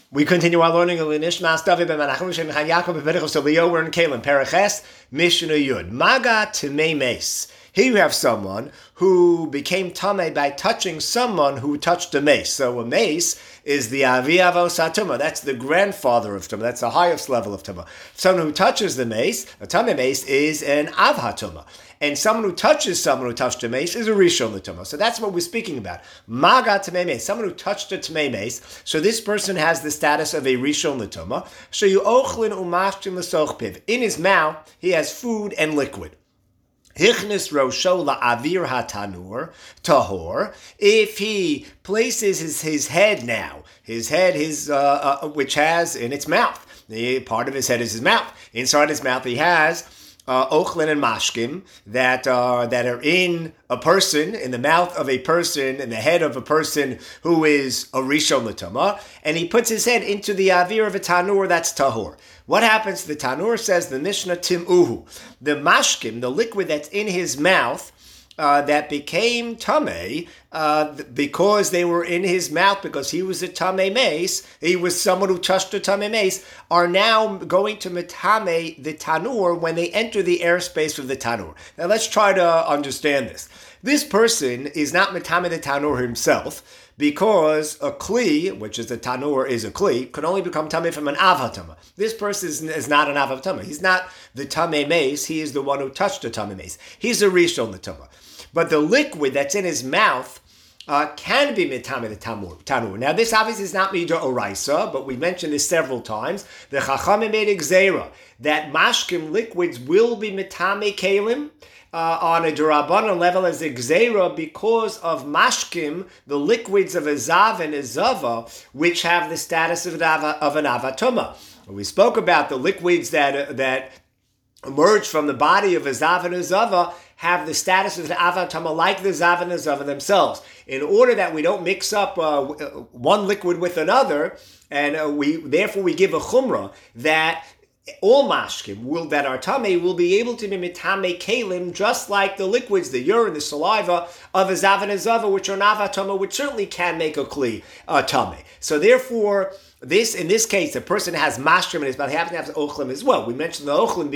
We continue our learning of Nishmas David ben Menachem Shem Chan Yaakov Bevedichos Elio. We're in Kalim Paraches Mishnah Yud Maga Tamei Mace. Here you have someone who became tamei by touching someone who touched a mace. So a mace is the avi avos hatumah. That's the grandfather of tumah. That's the highest level of tumah. Someone who touches the mace, a tamei mace, is an av hatumah. And someone who touches someone who touched a mace is a rishon l'tumah. So that's what we're speaking about. Maga tamei mace, someone who touched a tamei mace. So this person has the status of a rishon l'tumah. So you ochlin umashtim l'soch piv. In his mouth, he has food and liquid. Hichnis rosho la'avir hatanur tahor. If he places his head now, which has in its mouth, the part of his head is his mouth. Inside his mouth, he has ochlin and mashkim that are in a person, in the mouth of a person, in the head of a person who is a rishon l'tumah, and he puts his head into the avir of a tanur that's tahor. What happens to the tanur? Says the Mishnah Tim'uhu. The mashkim, the liquid that's in his mouth, that became tamei because they were in his mouth, because he was a tamei mace, he was someone who touched a tamei mace, are now going to metame the tanur when they enter the airspace of the tanur. Now let's try to understand this. This person is not metame the tanur himself, because a kli, which is the tanur, is a kli, could only become tamei from an avatama. This person is not an avatama. He's not the tamei mace. He is the one who touched the tamei mace. He's a rishon l'tumah. But the liquid that's in his mouth can be mitame the tanur. Now, this obviously is not mida oraisa, but we mentioned this several times. The chachamim made exera that mashkim liquids will be mitame kalim on a derabanan level as exera because of mashkim, the liquids of a zav and a zava, which have the status of an avatuma. We spoke about the liquids that emerge from the body of a zav and a zava have the status of the avatama like the zav and the zava themselves. In order that we don't mix up one liquid with another, and therefore we give a chumrah that all mashkim that are tamei will be able to be mitame kalim, just like the liquids, the urine, the saliva of a zav and a zava, which are navatama, which certainly can make a kli tamei. So therefore, in this case, a person has mashkim in his mouth. He happens to have ochlim as well. We mentioned the ochlim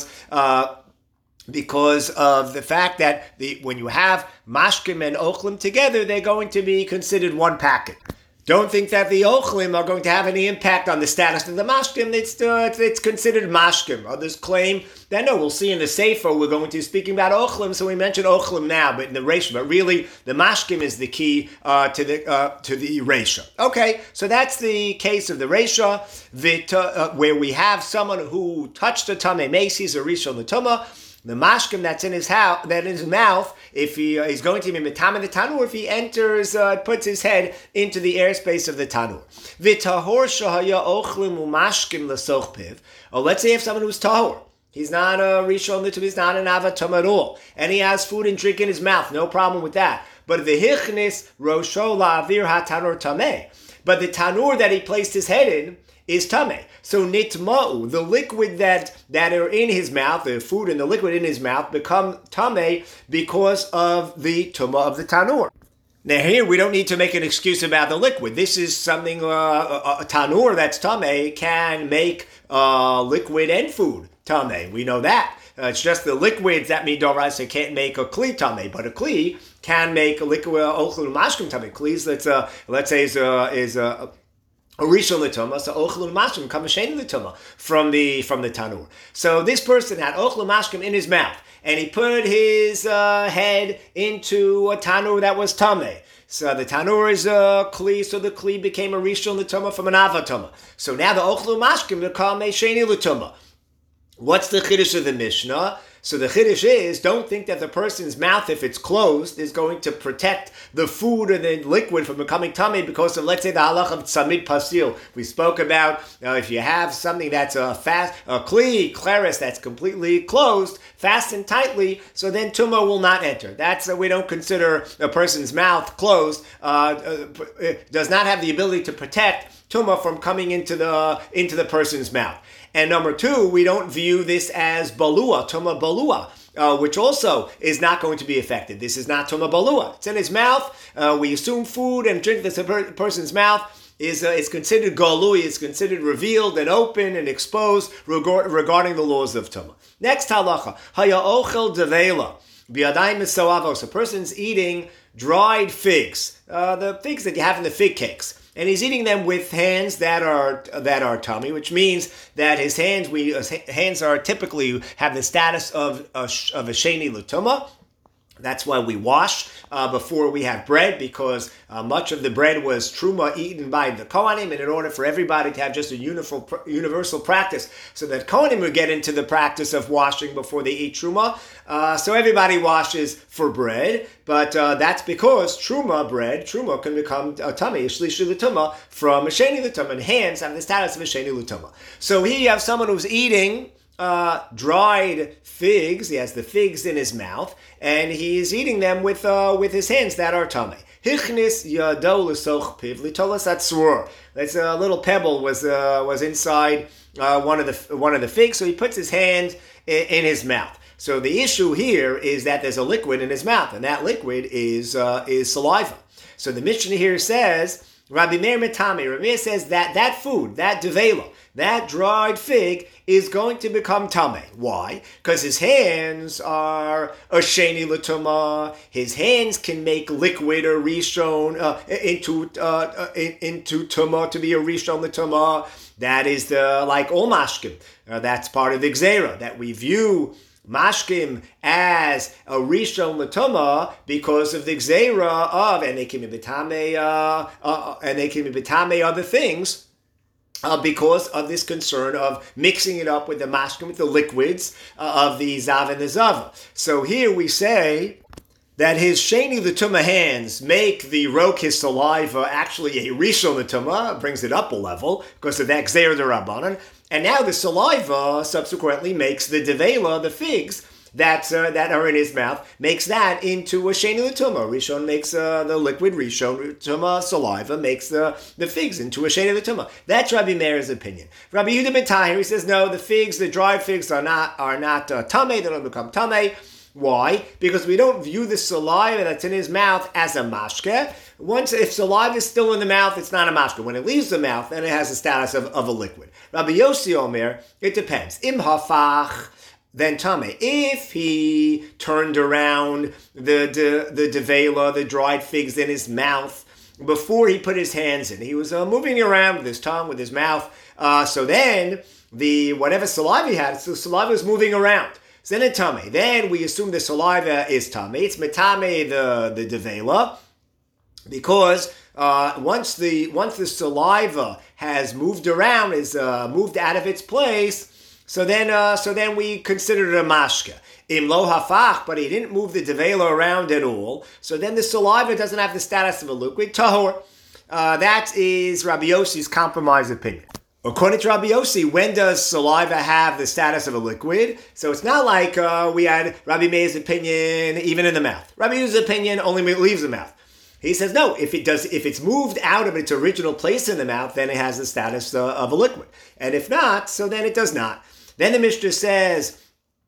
because of the fact that when you have mashkim and ochlim together, they're going to be considered one packet. Don't think that the ochlim are going to have any impact on the status of the mashkim. It's considered mashkim. Others claim that no, we'll see in the sefer we're going to be speaking about ochlim, so we mentioned ochlim now, but in the reisha. But really, the mashkim is the key to the reisha. Okay, so that's the case of the reisha, where we have someone who touched a tamei mace, he's a rishon l'tumah. The mashkim that's in his mouth, if he is going to be mitame the tanur, if he enters, puts his head into the airspace of the tanur. V'tahor shahaya ochlim umashkim l'soch piv. Let's say you have someone who's tahor. He's not a rishon l'tumah, he's not an avatum at all, and he has food and drink in his mouth. No problem with that. But the hichnis rosho la'avir hatanur tamei. But the tanur that he placed his head in is tamei. So nitma'u, the liquid that are in his mouth, the food and the liquid in his mouth, become tamei because of the tumah of the tanur. Now here we don't need to make an excuse about the liquid. This is something, a tanur that's tamei can make liquid and food tamei. We know that. It's just the liquids that midoraisa can't make a kli tamei, but a kli can make a liquid ochlu mashkim tamei. Klis, let's say is a rishon l'tumah, so ochlu mashkim come sheni l'tumah from the tanur. So this person had ochlu mashkim in his mouth, and he put his head into a tanur that was tamei. So the tanur is a kli, so the kli became a rishon l'tumah from an avatuma. So now the ochlu mashkim become a sheni l'tumah. What's the chiddush of the Mishnah? So the chiddush is, don't think that the person's mouth, if it's closed, is going to protect the food or the liquid from becoming tummy because of, let's say, the halach of tzamid pasil. We spoke about if you have something that's a kli, claris, that's completely closed, fast and tightly, so then tumah will not enter. That's we don't consider a person's mouth closed, does not have the ability to protect tumah from coming into the person's mouth. And number two, we don't view this as balua, tumah balua, which also is not going to be affected. This is not tumah balua. It's in his mouth. We assume food and drink that's in a person's mouth is considered galui, is considered revealed and open and exposed regarding the laws of Tumah. Next halacha, haya ochel devela b'yadayim misoavos. A person's eating dried figs, the figs that you have in the fig cakes, and he's eating them with hands that are tummy, which means that his hands are typically have the status of a sheni l'tumah. That's why we wash before we have bread, because much of the bread was truma eaten by the Kohanim, and in order for everybody to have just a universal practice, so that Kohanim would get into the practice of washing before they eat truma, so everybody washes for bread, but that's because truma can become a tummy, a shlishi l'tumah, from a sheni l'tumah, and hands have the status of a sheni l'tumah. So here you have someone who's eating dried figs. He has the figs in his mouth, and he's eating them with his hands that are tummy. Hichnis yado l'soch piv litolas atzur. That's a little pebble was inside one of the figs, so he puts his hand in his mouth. So the issue here is that there's a liquid in his mouth, and that liquid is saliva. So the Mishnah here says, Rabbi Meir Mitami, Rabbi Meir says that food, that devela, that dried fig, is going to become tameh. Why? Because his hands are a sheni l'tumah. His hands can make liquid or rishon into tumah to be a rishon l'tumah. That is like all mashkim. That's part of the gzeira, that we view mashkim as a rishon l'tumah because of the gzeira of, and they can be b'tamei other things. Because of this concern of mixing it up with the mashkim, with the liquids of the zav and the zava. So here we say that his sheni l'tumah hands make the rok, his saliva, actually a rishon l'tumah, brings it up a level because of that gzeir d'Rabbanan. And now the saliva subsequently makes the devela, the figs, that are in his mouth, makes that into a sheni l'tumah. Rishon makes the liquid rishon, tumah saliva makes the figs into a sheni l'tumah. That's Rabbi Meir's opinion. Rabbi Yehuda ben Tahir, he says no, the figs, the dried figs are not tameh, they don't become tameh. Why? Because we don't view the saliva that's in his mouth as a mashke. If saliva is still in the mouth, it's not a mashke. When it leaves the mouth, then it has the status of a liquid. Rabbi Yossi Omer, it depends. Im hafach, then tameh. If he turned around the devela, the dried figs in his mouth, before he put his hands in, he was moving around with his tongue, with his mouth. So then whatever saliva he had, so saliva was moving around. So then it's tameh. Then we assume the saliva is tameh. It's metame the devela, because once the saliva has moved around, is moved out of its place. So then we consider it a mashke. Im lo hafach, but he didn't move the devela around at all. So then the saliva doesn't have the status of a liquid. Tahor. That is Rabbi Yossi's compromise opinion. According to Rabbi Yossi, when does saliva have the status of a liquid? So it's not like we had Rabbi Meir's opinion even in the mouth. Rabbi Yossi's opinion only leaves the mouth. He says no. If it's moved out of its original place in the mouth, then it has the status of a liquid. And if not, so then it does not. Then the Mishnah says,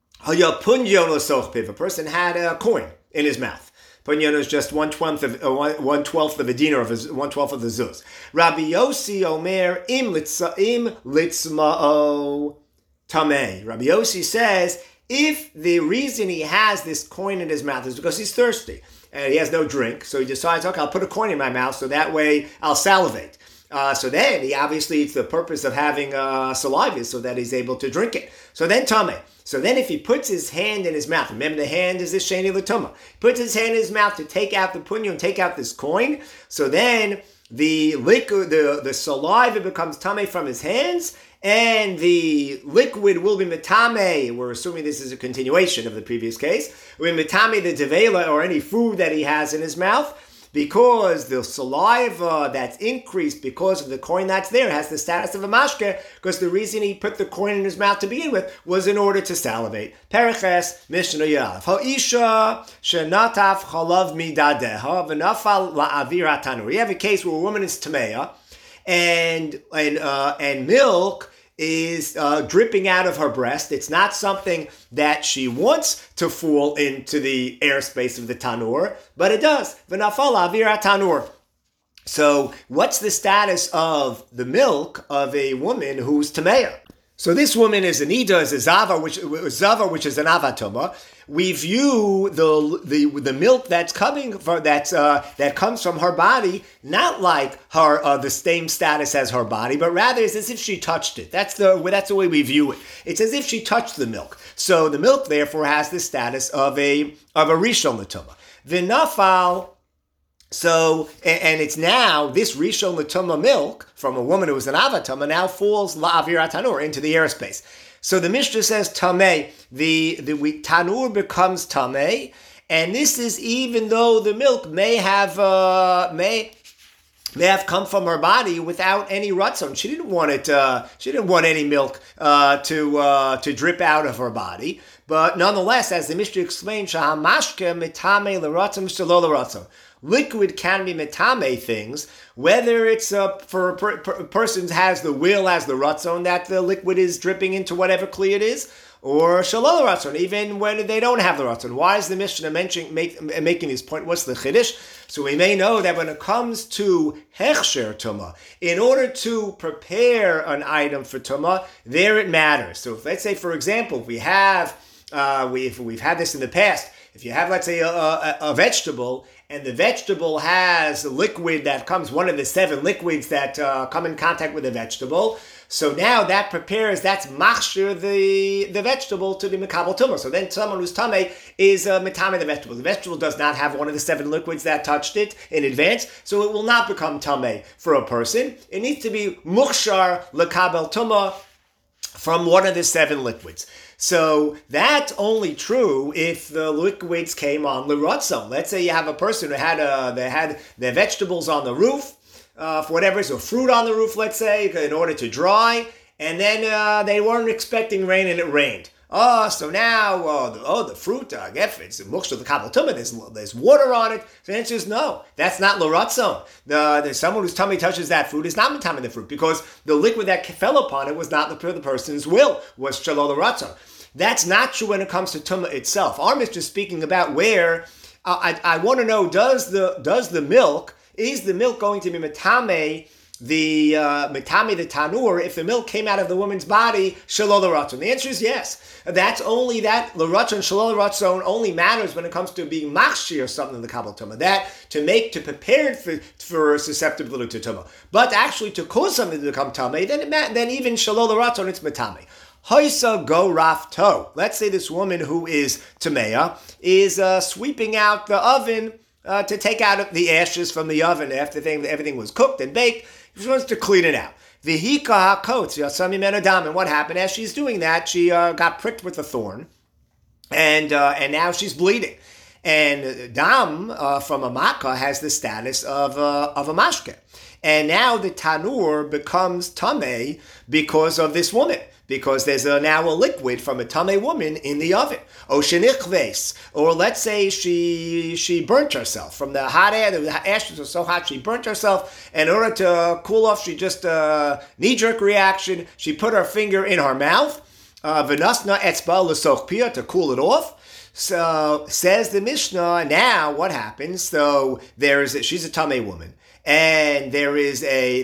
a person had a coin in his mouth. Punyon is just 1/12 of a dinar, of 1/12 of the zuz. Rabbi Yossi Omer im litzma'o tameh. Rabbi Yossi says, if the reason he has this coin in his mouth is because he's thirsty and he has no drink, so he decides, okay, I'll put a coin in my mouth so that way I'll salivate. So then he obviously, it's the purpose of having saliva so that he's able to drink it. So then tameh. So then if he puts his hand in his mouth, remember the hand is this sheni l'tumah, puts his hand in his mouth to take out the punyon, take out this coin, so then the liquid, the saliva becomes tameh from his hands, and the liquid will be metame. We're assuming this is a continuation of the previous case. We're metame the devela, or any food that he has in his mouth, because the saliva that's increased because of the coin that's there has the status of a mashke, because the reason he put the coin in his mouth to begin with was in order to salivate. Periches Mishnah Yalav. Ha'isha shenataf chalav midadeha v'nafal la'avir hatanur. You have a case where a woman is tameya, and milk is dripping out of her breast. It's not something that she wants to fall into the airspace of the tanur, but it does. V'nafal avir tanur. So what's the status of the milk of a woman who's Tameya? So this woman is an Ida, is a Zava, which is an Avatoma. We view the milk that's coming from that comes from her body not like her the same status as her body, but rather it's as if she touched it. That's the way we view it. It's as if she touched the milk. So the milk therefore has the status of a Rishon L'Tumah. The Nafal. So, and it's now, this Rishon L'Tumah milk from a woman who was an Avatama now falls La'avir Tanur, into the airspace. So the Mishnah says Tameh, the Tanur becomes Tameh, and this is even though the milk may have come from her body without any ratzon. She didn't want it. She didn't want any milk to drip out of her body. But nonetheless, as the Mishnah explained, shahamashke mitame l'ratzon shelo l'ratzon. Liquid can be metame things, whether it's for a person has the will, has the ratzon that the liquid is dripping into whatever kli it is, or shalol ratzon, even when they don't have the ratzon. Why is the Mishnah making this point? What's the chiddush? So we may know that when it comes to hechsher tumah, in order to prepare an item for tumah, there it matters. So if, let's say, for example, if we have, we've had this in the past, if you have, let's say, a vegetable, and the vegetable has a liquid that comes, one of the 7 liquids that come in contact with the vegetable. So now that's machshir the vegetable to be mekabel tumah. So then someone who's tameh is metame the vegetable. The vegetable does not have one of the 7 liquids that touched it in advance, so it will not become tameh for a person. It needs to be muchshar lekabel tumah from one of the 7 liquids. So that's only true if the liquids came on l'ratzon. Let's say you have a person who they had their vegetables on the roof, for whatever, so fruit on the roof, let's say, in order to dry, and then they weren't expecting rain and it rained. So now, the fruit, if it's mukhshar the kabel tumah, there's water on it. So the answer is no. That's not l'ratzon. There's someone whose tummy touches that fruit is not metameh the fruit, because the liquid that fell upon it was not the person's will, was shalol l'ratzon. That's not true when it comes to tumah itself. Our Mishnah is speaking about where, I want to know, is the milk going to be metame the tanur if the milk came out of the woman's body shalol l'ratzon? The answer is yes. That's only that l'ratzon shalol l'ratzon only matters when it comes to being machshir or something in the kabel tumah. That to prepare it for susceptibility to tumah, but actually to cause something to become tameh, then even shalol l'ratzon it's metame. Hoisa go raf to. Let's say this woman who is tameya is sweeping out the oven to take out the ashes from the oven after everything was cooked and baked. She wants to clean it out. Vihika hakotz yasami menadam. And what happened? As she's doing that, she got pricked with a thorn, and now she's bleeding. And dam from a makkah has the status of a mashke. And now the tanur becomes tameh because of this woman, because there's now a liquid from a tameh woman in the oven. O shenichves, or let's say she burnt herself from the hot air. The ashes were so hot she burnt herself. And in order to cool off, she just knee-jerk reaction. She put her finger in her mouth, v'nasna etzba l'soch pia, to cool it off. So says the Mishnah. Now what happens? So she's a tameh woman, and there is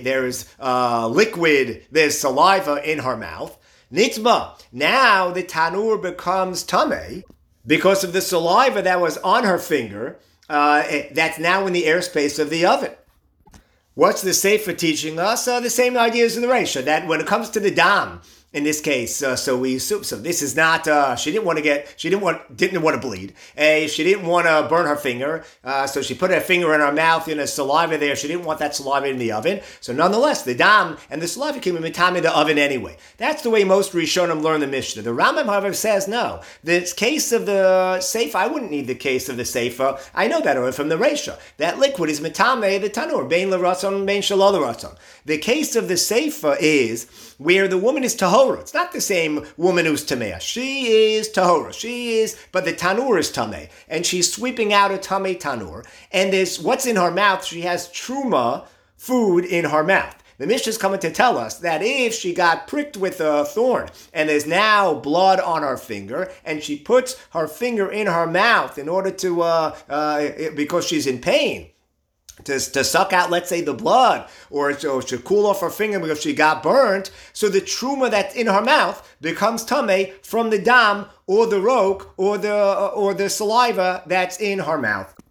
liquid. There's saliva in her mouth. Nitzba. Now the tanur becomes tameh because of the saliva that was on her finger. That's now in the airspace of the oven. What's the Sefer teaching us? The same idea as in the Reisha, that when it comes to the dam, in this case, so this is not. She didn't want to bleed. She didn't want to burn her finger. So she put her finger in her mouth, in a saliva there. She didn't want that saliva in the oven. So nonetheless, the dam and the saliva came in the oven anyway. That's the way most Rishonim learn the Mishnah. The Rambam, however, says no. The case of the Sefer, I wouldn't need the case of the Sefer. I know that from the Reisha. That liquid is metame the tanur, bein l'ratzon, bein shalol l'ratzon. The case of the Sefer is where the woman is tahora. It's not the same woman who's tameh. She is tahora. But the tanur is tameh, and she's sweeping out a tameh tanur. And there's what's in her mouth. She has truma food in her mouth. The Mishnah is coming to tell us that if she got pricked with a thorn and there's now blood on her finger, and she puts her finger in her mouth in order to because she's in pain, to suck out, let's say, the blood, or to cool off her finger because she got burnt, so the truma that's in her mouth becomes tamei from the dam or the roke or the saliva that's in her mouth.